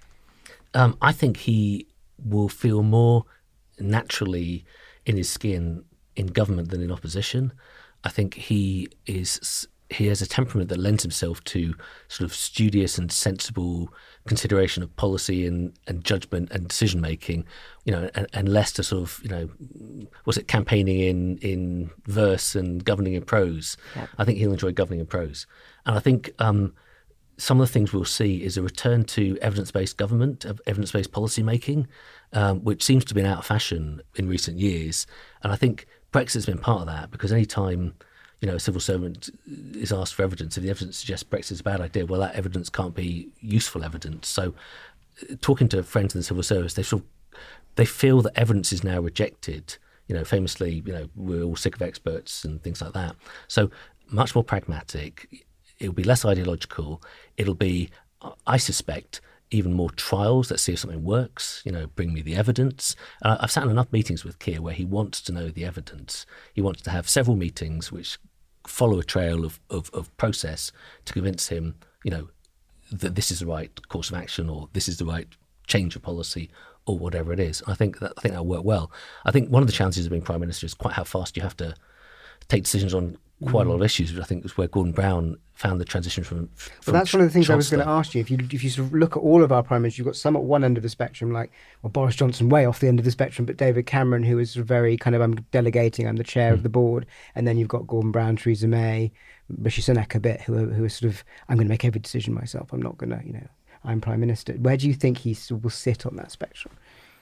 I think he will feel more naturally in his skin in government than in opposition. I think he has a temperament that lends himself to sort of studious and sensible consideration of policy and judgment and decision making, and less to sort of, campaigning in verse and governing in prose. Yep. I think he'll enjoy governing in prose. And I think some of the things we'll see is a return to evidence-based government, evidence-based policy making, which seems to be out of fashion in recent years. And I think Brexit's been part of that, because any time a civil servant is asked for evidence, if the evidence suggests Brexit's a bad idea, well, that evidence can't be useful evidence. So talking to friends in the civil service, they feel that evidence is now rejected. Famously, we're all sick of experts and things like that. So much more pragmatic. It'll be less ideological. It'll be, I suspect, even more trials. Let's see if something works. Bring me the evidence. I've sat in enough meetings with Keir where he wants to know the evidence. He wants to have several meetings which follow a trail of process to convince him, that this is the right course of action, or this is the right change of policy, or whatever it is. I think that'll work well. I think one of the challenges of being Prime Minister is quite how fast you have to take decisions on quite a lot of issues, which I think is where Gordon Brown found the transition from well, that's one of the things I was Chancellor. going to ask you. If you sort of look at all of our Prime Ministers, you've got some at one end of the spectrum, like Boris Johnson way off the end of the spectrum, but David Cameron, who is very kind of, I'm delegating, I'm the chair of the board. And then you've got Gordon Brown, Theresa May, Rishi Sunak a bit, who are sort of, I'm going to make every decision myself. I'm not going to, I'm Prime Minister. Where do you think he will sit on that spectrum?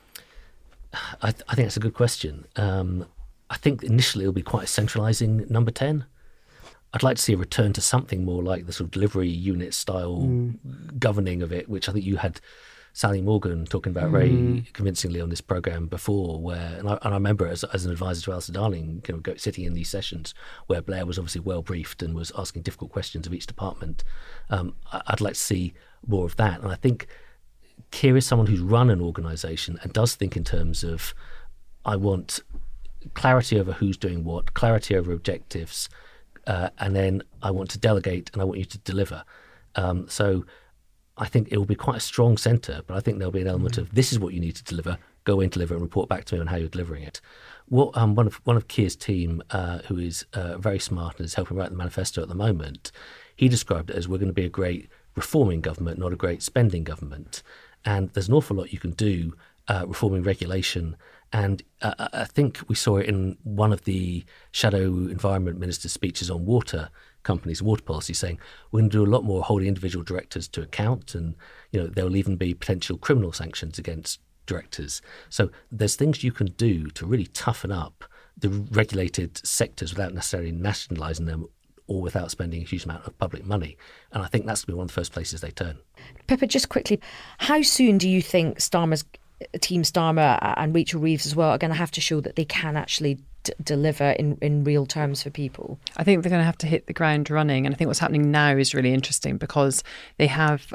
I think that's a good question. I think initially it'll be quite a centralising number 10. I'd like to see a return to something more like the sort of delivery unit style governing of it, which I think you had Sally Morgan talking about very convincingly on this programme before, and I remember as an advisor to Alistair Darling, sitting in these sessions where Blair was obviously well briefed and was asking difficult questions of each department. I'd like to see more of that. And I think Keir is someone who's run an organisation and does think in terms of, I want clarity over who's doing what, clarity over objectives, and then I want to delegate and I want you to deliver. So I think it will be quite a strong centre, but I think there'll be an element of, this is what you need to deliver, go in, deliver, and report back to me on how you're delivering it. What one of Keir's team, who is very smart and is helping write the manifesto at the moment, he described it as, we're going to be a great reforming government, not a great spending government. And there's an awful lot you can do reforming regulation. And I think we saw it in one of the shadow environment minister's speeches on water companies, water policy, saying we're going to do a lot more holding individual directors to account, and there will even be potential criminal sanctions against directors. So there's things you can do to really toughen up the regulated sectors without necessarily nationalising them or without spending a huge amount of public money. And I think that's going to be one of the first places they turn. Pippa, just quickly, how soon do you think Team Starmer and Rachel Reeves as well are going to have to show that they can actually deliver in real terms for people? I think they're going to have to hit the ground running, and I think what's happening now is really interesting because they have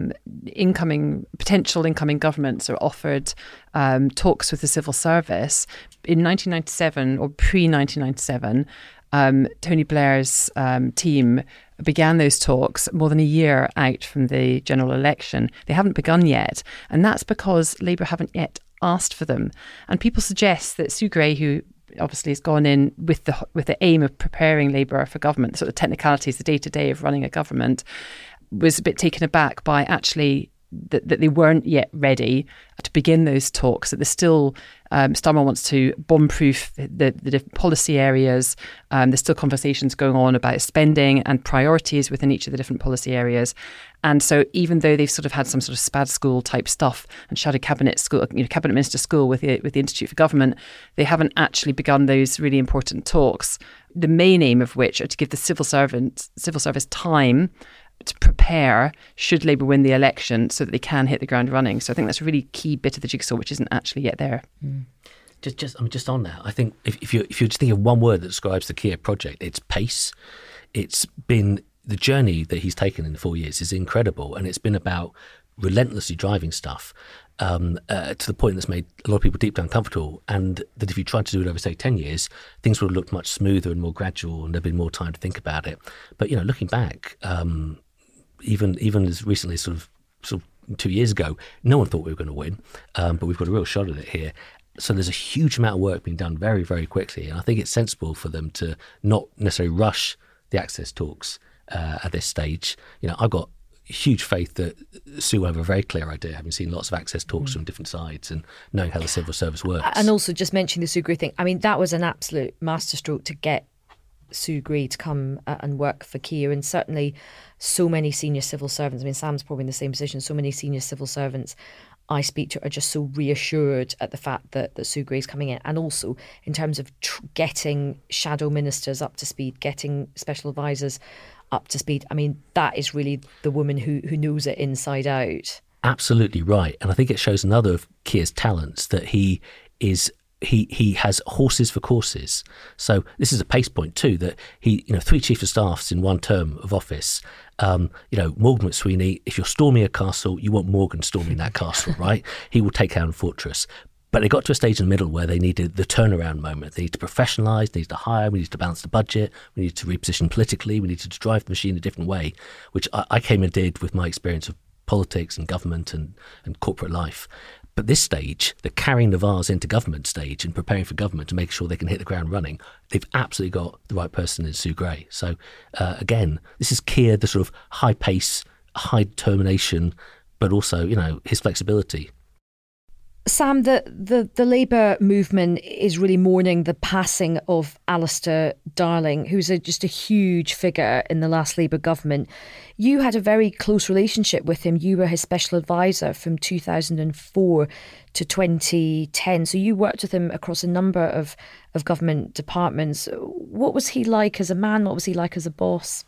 potential incoming governments are offered talks with the civil service. In 1997 or pre-1997, Tony Blair's team began those talks more than a year out from the general election. They haven't begun yet, and that's because Labour haven't yet asked for them. And people suggest that Sue Gray, who obviously has gone in with the aim of preparing Labour for government, sort of technicalities, the day-to-day of running a government, was a bit taken aback by actually that they weren't yet ready to begin those talks, that there's still, Starmer wants to bomb-proof the different policy areas. There's still conversations going on about spending and priorities within each of the different policy areas. And so even though they've sort of had some sort of SPAD school type stuff and shadow cabinet school, cabinet minister school with the Institute for Government, they haven't actually begun those really important talks, the main aim of which are to give the civil service time to prepare should Labour win the election so that they can hit the ground running. So I think that's a really key bit of the jigsaw which isn't actually yet there. Just on that, I think if you're just thinking of one word that describes the Keir project, it's pace. It's been, the journey that he's taken in the 4 years is incredible, and it's been about relentlessly driving stuff to the point that's made a lot of people deeply uncomfortable, and that if you tried to do it over, say, 10 years, things would have looked much smoother and more gradual and there'd been more time to think about it. But, looking back, even as recently sort of 2 years ago, no one thought we were going to win, but we've got a real shot at it here. So there's a huge amount of work being done very, very quickly, and I think it's sensible for them to not necessarily rush the access talks at this stage. I've got huge faith that Sue will have a very clear idea, having seen lots of access talks from different sides and knowing how the civil service works. And also just mentioning the Sue Gray thing, I mean, that was an absolute masterstroke to get Sue Gray to come and work for Keir, and certainly so many senior civil servants, I mean, Sam's probably in the same position, so many senior civil servants I speak to are just so reassured at the fact that Sue Gray's coming in. And also in terms of getting shadow ministers up to speed, getting special advisors up to speed, I mean, that is really the woman who knows it inside out. Absolutely right. And I think it shows another of Keir's talents, that he is he has horses for courses. So this is a pace point too, that he, 3 chief of staffs in one term of office. Morgan McSweeney, if you're storming a castle, you want Morgan storming that castle, right? He will take down a fortress. But they got to a stage in the middle where they needed the turnaround moment. They need to professionalise, they need to hire, we need to balance the budget, we need to reposition politically, we needed to drive the machine a different way, which I came and did with my experience of politics and government and corporate life. But this stage, the carrying the vase into government stage and preparing for government to make sure they can hit the ground running, they've absolutely got the right person in Sue Gray. So again, this is Keir, the sort of high pace, high determination, but also, his flexibility. Sam, the Labour movement is really mourning the passing of Alistair Darling, who's just a huge figure in the last Labour government. You had a very close relationship with him. You were his special advisor from 2004 to 2010. So you worked with him across a number of government departments. What was he like as a man? What was he like as a boss?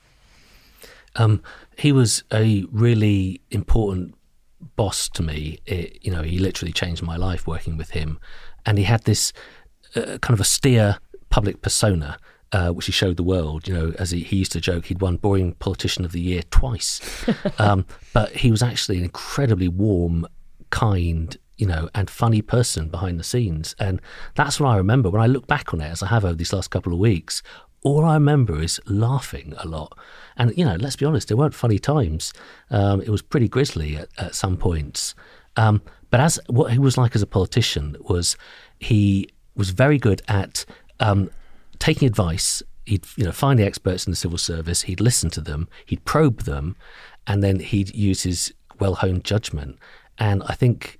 He was a really important boss to me. He literally changed my life working with him, and he had this kind of austere public persona, which he showed the world. As he used to joke, he'd won Boring Politician of the Year twice, but he was actually an incredibly warm, kind, and funny person behind the scenes. And that's what I remember when I look back on it, as I have over these last couple of weeks. All I remember is laughing a lot. And, let's be honest, there weren't funny times. It was pretty grisly at some points. But as what he was like as a politician was he was very good at taking advice. He'd find the experts in the civil service, he'd listen to them, he'd probe them, and then he'd use his well-honed judgment. And I think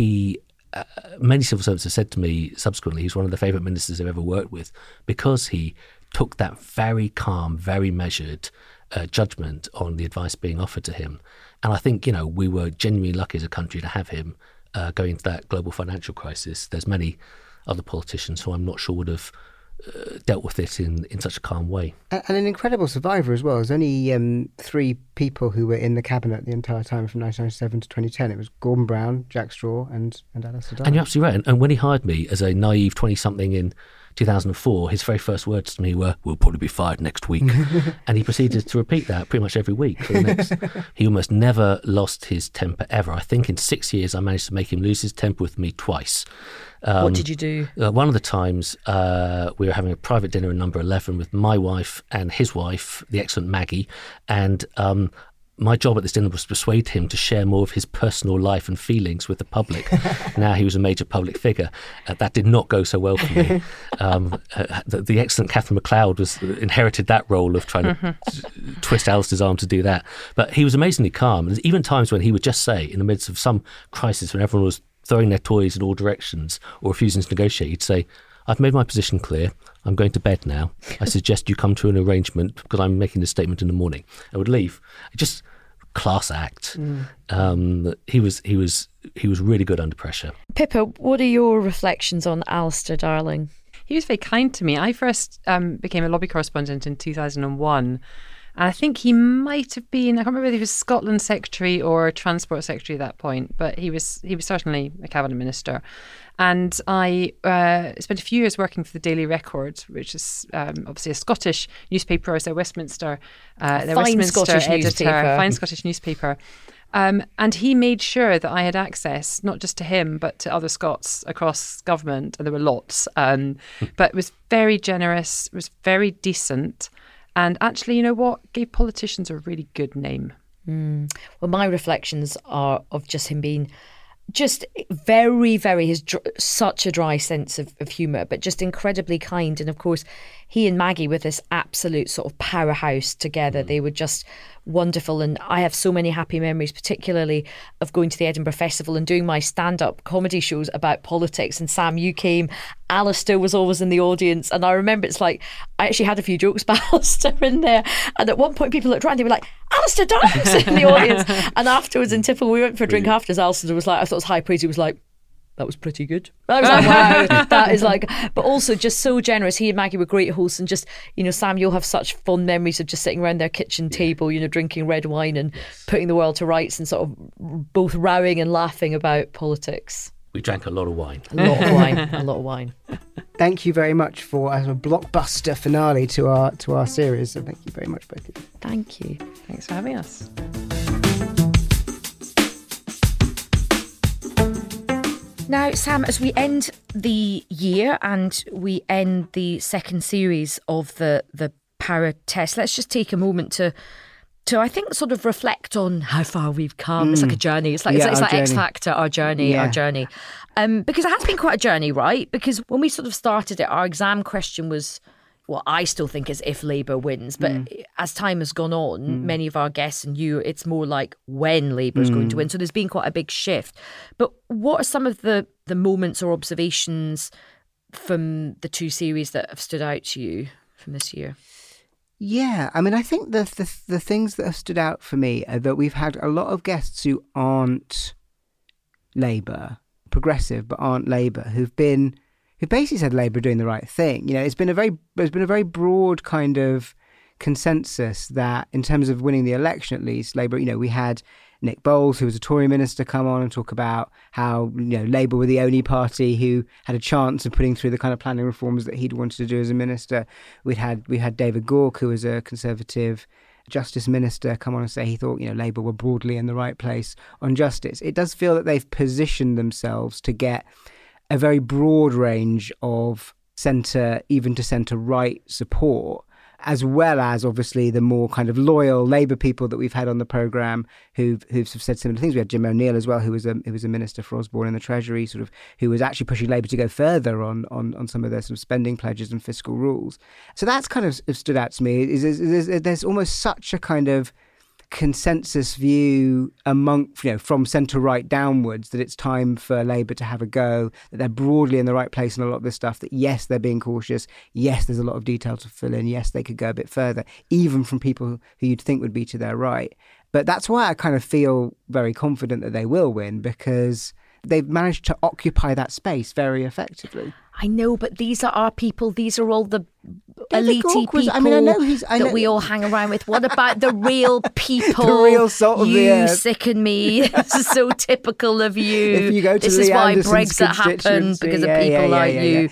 many civil servants have said to me subsequently, he's one of the favourite ministers I've ever worked with, because he took that very calm, very measured judgment on the advice being offered to him. And I think, we were genuinely lucky as a country to have him going into that global financial crisis. There's many other politicians who I'm not sure would have dealt with it in such a calm way. And an incredible survivor as well. There's only 3 people who were in the cabinet the entire time from 1997 to 2010. It was Gordon Brown, Jack Straw and Alistair Darling. And you're absolutely right. And when he hired me as a naive 20-something in 2004, his very first words to me were, "We'll probably be fired next week." And he proceeded to repeat that pretty much every week for the next. He almost never lost his temper ever. I think in 6 years I managed to make him lose his temper with me twice. What did you do? One of the times we were having a private dinner in number 11 with my wife and his wife, the excellent Maggie, and my job at this dinner was to persuade him to share more of his personal life and feelings with the public. Now he was a major public figure. That did not go so well for me. The excellent Catherine MacLeod inherited that role of trying to twist Alistair's arm to do that. But he was amazingly calm. And even times when he would just say, in the midst of some crisis when everyone was throwing their toys in all directions or refusing to negotiate, he'd say, "I've made my position clear. I'm going to bed now. I suggest you come to an arrangement because I'm making this statement in the morning." I would leave. Just class act. He was really good under pressure. Pippa, what are your reflections on Alistair Darling? He was very kind to me. I first became a lobby correspondent in 2001. And I think he might have been, I can't remember whether he was Scotland Secretary or Transport Secretary at that point, but he was certainly a cabinet minister. And I spent a few years working for the Daily Record, which is obviously a Scottish newspaper, as a Westminster, Scottish editor, newspaper. fine Scottish newspaper. And he made sure that I had access, not just to him, but to other Scots across government. And there were lots. But it was very generous, it was very decent. And actually, you know what? Gave politicians a really good name. Well, my reflections are of just him being just very, very, such a dry sense of humour, but just incredibly kind. And of course, he and Maggie were this absolute sort of powerhouse together. They were just wonderful. And I have so many happy memories, particularly of going to the Edinburgh Festival and doing my stand-up comedy shows about politics. And Sam, you came. Alistair was always in the audience. And I remember it's like, I actually had a few jokes about Alistair in there. And at one point people looked around, they were like, "Alistair Darling's in the audience." And afterwards in Tipple, we went for a drink afterwards. Alistair was like, I thought it was high praise. He was like, "That was pretty good." I was like, wow, that is like, but also just so generous. He and Maggie were great hosts. And just, Sam, you'll have such fond memories of just sitting around their kitchen table, drinking red wine and putting the world to rights and sort of both rowing and laughing about politics. We drank a lot of wine. A lot of wine. A lot of wine. Thank you very much for a blockbuster finale to our series. So thank you very much, both of you. Thank you. Thanks for having us. Now, Sam, as we end the year and we end the second series of the Power Test, let's just take a moment to I think sort of reflect on how far we've come. It's like a journey. It's like X Factor, our journey. Because it has been quite a journey, right? Because when we sort of started it, our exam question was, well, I still think is if Labour wins. But as time has gone on, many of our guests and you, it's more like when Labour is going to win. So there's been quite a big shift. But what are some of the moments or observations from the two series that have stood out to you from this year? Yeah, I mean, I think the things that have stood out for me are that we've had a lot of guests who aren't Labour, progressive, but aren't Labour, who basically said Labour are doing the right thing. You know, there's been a very broad kind of consensus that in terms of winning the election, at least, Labour, you know, we had Nick Bowles, who was a Tory minister, come on and talk about how, you know, Labour were the only party who had a chance of putting through the kind of planning reforms that he'd wanted to do as a minister. We had David Gauke, who was a Conservative Justice Minister, come on and say he thought, you know, Labour were broadly in the right place on justice. It does feel that they've positioned themselves to get a very broad range of centre, even to centre-right support, as well as obviously the more kind of loyal Labour people that we've had on the programme who've said similar things. We had Jim O'Neill as well, who was a minister for Osborne in the Treasury, sort of, who was actually pushing Labour to go further on some of their sort of spending pledges and fiscal rules. So that's kind of stood out to me. There's almost such a kind of consensus view among, you know, from centre right downwards, that it's time for Labour to have a go, that they're broadly in the right place in a lot of this stuff, that yes, they're being cautious, yes, there's a lot of detail to fill in, yes, they could go a bit further, even from people who you'd think would be to their right. But that's why I kind of feel very confident that they will win, because they've managed to occupy that space very effectively. I know, but these are our people. These are all the elite people that we all hang around with. What about the real people? The real salt of the earth. You sicken me. This is so typical of you. If you go to this Lee is why Anderson's Brexit happened, because of people like you.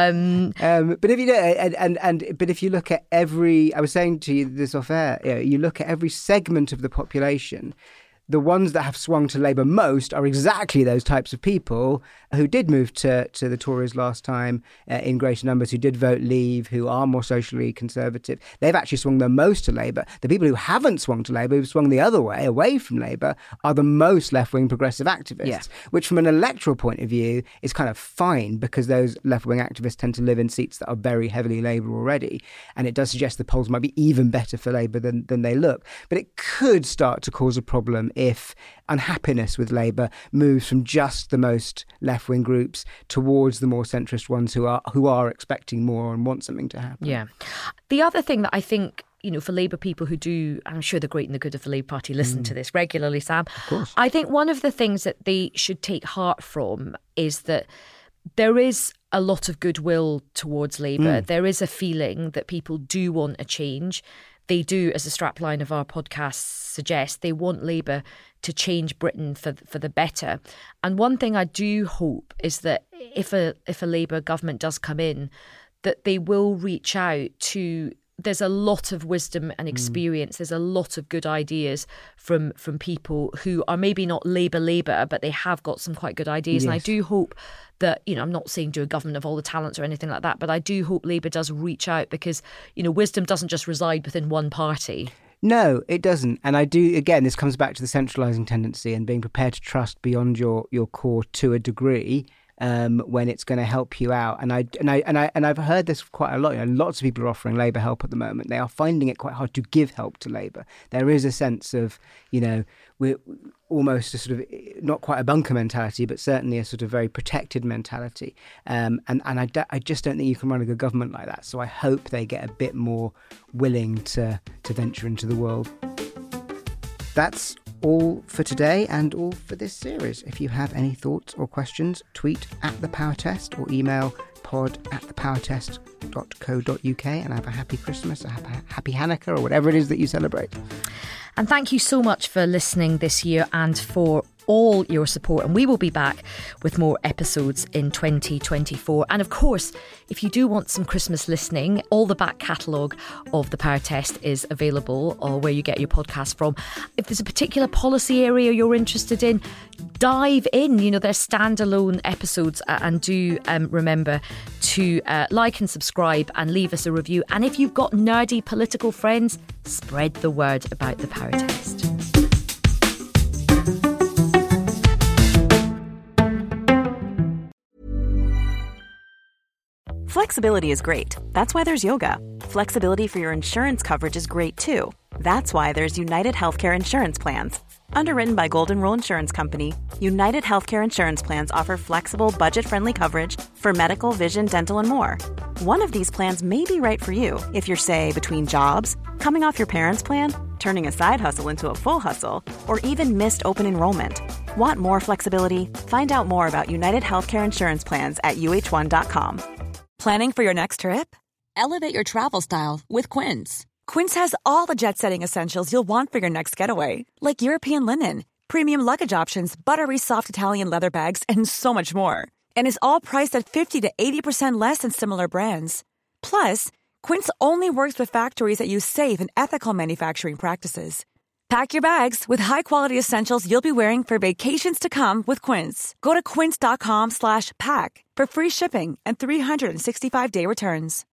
But if you know, but if you look at every, I was saying to you this off air, you look at every segment of the population. The ones that have swung to Labour most are exactly those types of people who did move to the Tories last time in greater numbers, who did vote Leave, who are more socially conservative. They've actually swung the most to Labour. The people who haven't swung to Labour, who've swung the other way, away from Labour, are the most left-wing progressive activists, which from an electoral point of view is kind of fine, because those left-wing activists tend to live in seats that are very heavily Labour already. And it does suggest the polls might be even better for Labour than they look. But it could start to cause a problem if unhappiness with Labour moves from just the most left-wing groups towards the more centrist ones who are expecting more and want something to happen. Yeah. The other thing that I think, you know, for Labour people who do, I'm sure the great and the good of the Labour Party listen to this regularly, Sam. Of course. I think one of the things that they should take heart from is that there is a lot of goodwill towards Labour. There is a feeling that people do want a change. They do, as the strapline of our podcast suggests, they want Labour to change Britain for the better. And one thing I do hope is that if a Labour government does come in, that they will reach out to, there's a lot of wisdom and experience. There's a lot of good ideas from people who are maybe not Labour, but they have got some quite good ideas. Yes. And I do hope that, you know, I'm not saying do a government of all the talents or anything like that, but I do hope Labour does reach out, because, you know, wisdom doesn't just reside within one party. No, it doesn't. And I do, again, this comes back to the centralising tendency and being prepared to trust beyond your core to a degree. When it's going to help you out, and I've heard this quite a lot. You know, lots of people are offering Labour help at the moment. They are finding it quite hard to give help to Labour. There is a sense of, you know, we're almost a sort of not quite a bunker mentality, but certainly a sort of very protected mentality. And I just don't think you can run a good government like that. So I hope they get a bit more willing to venture into the world. That's all for today and all for this series. If you have any thoughts or questions, tweet @thepowertest or email pod@thepowertest.co.uk, and have a happy Christmas, a happy Hanukkah, or whatever it is that you celebrate. And thank you so much for listening this year and for all your support, and we will be back with more episodes in 2024. And of course, if you do want some Christmas listening, all the back catalogue of The Power Test is available, or where you get your podcast from. If there's a particular policy area you're interested in, dive in. You know, there's standalone episodes, and do remember to like and subscribe and leave us a review. And if you've got nerdy political friends, spread the word about The Power Test. Flexibility is great. That's why there's yoga. Flexibility for your insurance coverage is great too. That's why there's United Healthcare Insurance Plans. Underwritten by Golden Rule Insurance Company, United Healthcare Insurance Plans offer flexible, budget-friendly coverage for medical, vision, dental, and more. One of these plans may be right for you if you're, say, between jobs, coming off your parents' plan, turning a side hustle into a full hustle, or even missed open enrollment. Want more flexibility? Find out more about United Healthcare Insurance Plans at uh1.com. Planning for your next trip? Elevate your travel style with Quince. Quince has all the jet-setting essentials you'll want for your next getaway, like European linen, premium luggage options, buttery soft Italian leather bags, and so much more. And is all priced at 50 to 80% less than similar brands. Plus, Quince only works with factories that use safe and ethical manufacturing practices. Pack your bags with high-quality essentials you'll be wearing for vacations to come with Quince. Go to quince.com/pack for free shipping and 365-day returns.